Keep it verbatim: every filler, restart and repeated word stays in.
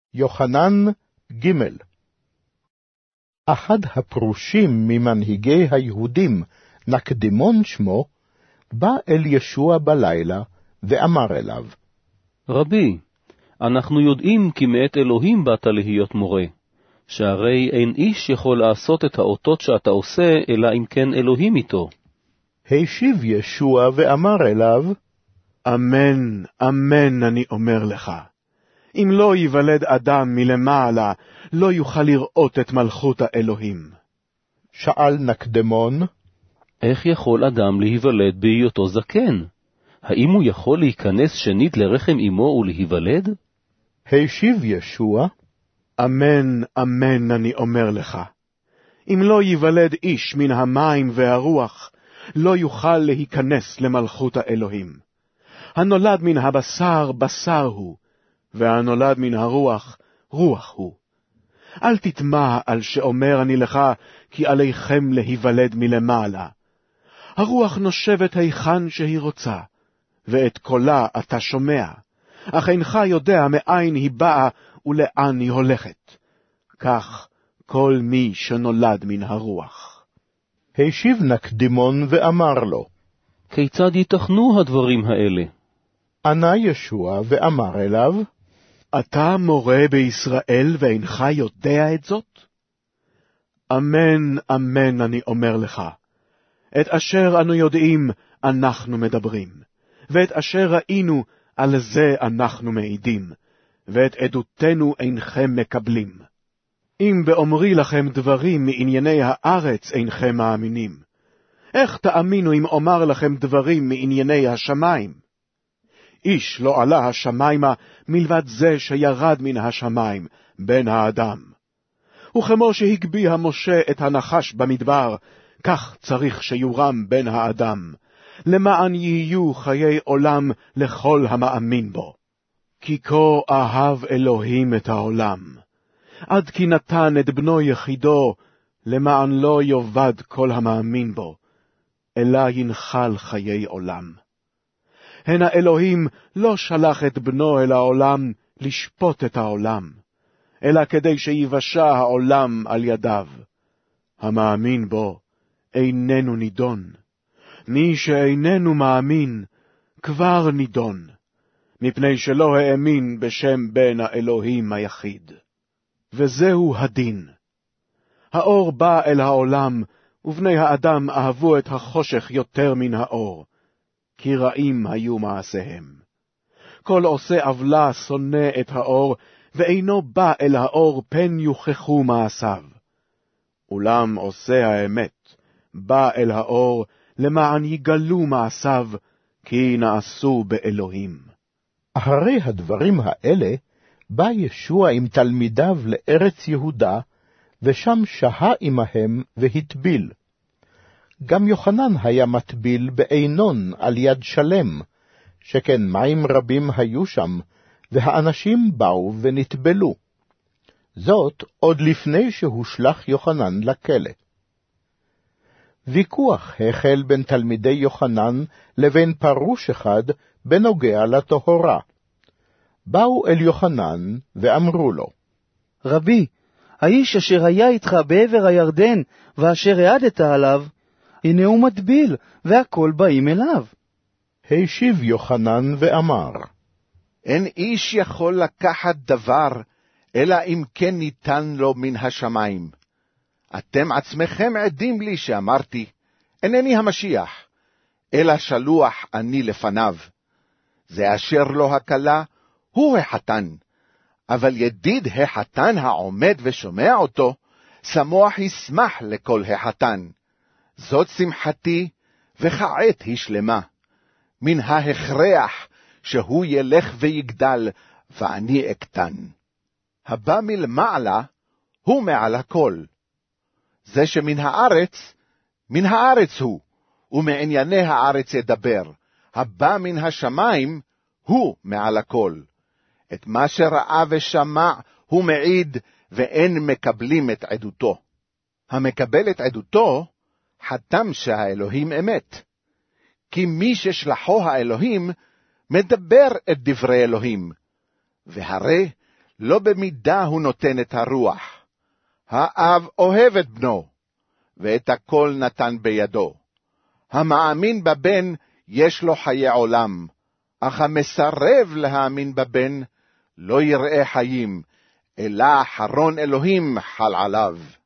יוחנן ג' אחד הפרושים ממנהיגי היהודים, נקדימון שמו, בא אל ישוע בלילה ואמר אליו, רבי, אנחנו יודעים כי מאת אלוהים באת להיות מורה, שהרי אין איש יכול לעשות את האותות שאתה עושה, אלא אם כן אלוהים איתו. השיב ישוע ואמר אליו, אמן, אמן אני אומר לך, אם לא ייוולד אדם מלמעלה, לא יוכל לראות את מלכות האלוהים. שאל נקדימון, איך יכול אדם להיוולד בהיותו זקן? האם הוא יכול להיכנס שנית לרחם אמו ולהיוולד? השיב ישוע, אמן, אמן אני אומר לך, אם לא ייוולד איש מן המים והרוח, לא יוכל להיכנס למלכות האלוהים. הנולד מן הבשר, בשר הוא, והנולד מן הרוח, רוח הוא. אל תטמע על שאומר אני לך, כי עליכם להיוולד מלמעלה. הרוח נושבת היכן שהיא רוצה, ואת קולה אתה שומע, אך אינך יודע מאין היא באה ולאן היא הולכת. כך כל מי שנולד מן הרוח. השיב נקדימון ואמר לו, כיצד ייתכנו הדברים האלה? ענה ישוע ואמר אליו, אתה מורה בישראל ואינך יודע את זאת? אמן, אמן אני אומר לך, את אשר אנו יודעים אנחנו מדברים, ואת אשר ראינו על זה אנחנו מעידים, ואת עדותנו אינכם מקבלים. אם באומרי לכם דברים מענייני הארץ אינכם מאמינים, איך תאמינו אם אומר לכם דברים מענייני השמיים? איש לא עלה השמיימה מלבד זה שירד מן השמיים, בן האדם. וכמו שהגביה משה את הנחש במדבר, כך צריך שיורם בן האדם, למען יהיו חיי עולם לכל המאמין בו. כי כה אהב אלוהים את העולם, עד כי נתן את בנו יחידו, למען לא יאבד כל המאמין בו, אלא ינחל חיי עולם. הן האלוהים לא שלח את בנו אל העולם לשפוט את העולם, אלא כדי שיבשע העולם על ידיו. המאמין בו איננו נידון. מי שאיננו מאמין כבר נידון, מפני שלא האמין בשם בן האלוהים היחיד. וזהו הדין. האור בא אל העולם, ובני האדם אהבו את החושך יותר מן האור, כי רעים היו מעשיהם. כל עושה עוולה שונא את האור, ואינו בא אל האור פן יוכחו מעשיו. אולם עושה האמת בא אל האור, למען יגלו מעשיו, כי נעשו באלוהים. אחרי הדברים האלה, בא ישוע עם תלמידיו לארץ יהודה, ושם שהה עמהם והטביל. גם יוחנן היה מטביל בעינון על יד שלם, שכן מים רבים היו שם, והאנשים באו ונטבלו. זאת עוד לפני שהושלך יוחנן לכלא. ויכוח החל בין תלמידי יוחנן לבין פרוש אחד בנוגע לטהרה. באו אל יוחנן ואמרו לו, רבי, האיש אשר היה איתך בעבר הירדן ואשר העדת עליו, הנה הוא מטביל, והכל באים אליו. השיב יוחנן ואמר, אין איש יכול לקחת דבר, אלא אם כן ניתן לו מן השמיים. אתם עצמכם עדים לי שאמרתי, אינני המשיח, אלא שלוח אני לפניו. זה אשר לו הקלה, הוא החתן, אבל ידיד החתן העומד ושומע אותו, שמוח ישמח לכל החתן. זאת שמחתי, וכעת היא שלמה. מן ההכרח שהוא ילך ויגדל, ואני אקטן. הבא מלמעלה, הוא מעל הכל. זה שמן הארץ, מן הארץ הוא, ומענייני הארץ ידבר. הבא מן השמיים, הוא מעל הכל. את מה שראה ושמע, הוא מעיד, ואין מקבלים את עדותו. המקבל את עדותו, חתם שהאלוהים אמת. כי מי ששלחו האלוהים, מדבר את דברי אלוהים. והרי לא במידה הוא נותן את הרוח. האב אוהב את בנו, ואת הכל נתן בידו. המאמין בבן יש לו חיי עולם, אך המסרב להאמין בבן לא יראה חיים, אלא חרון אלוהים חל עליו.